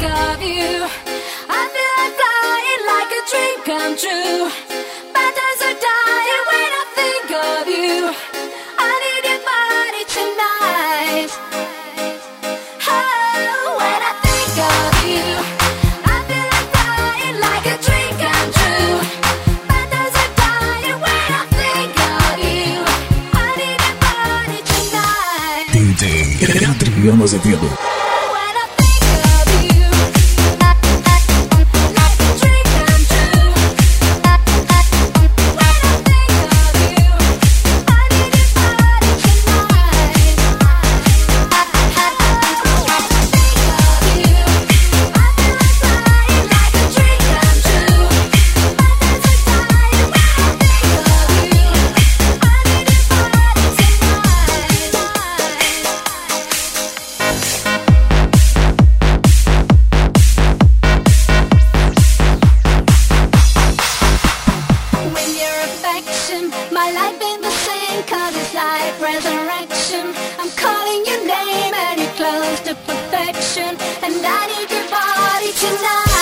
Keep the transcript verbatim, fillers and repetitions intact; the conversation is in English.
of you, I feel like flying like a dream come true. My days are dying when I think of you. I need your body tonight. Oh, when I think of you, I feel like flying like a dream come true. My days are dying when I think of you. I need your body tonight. D J Adriano Azevedo. My life ain't the same, cause it's like resurrection. I'm calling your name and you're close to perfection, and I need your body tonight.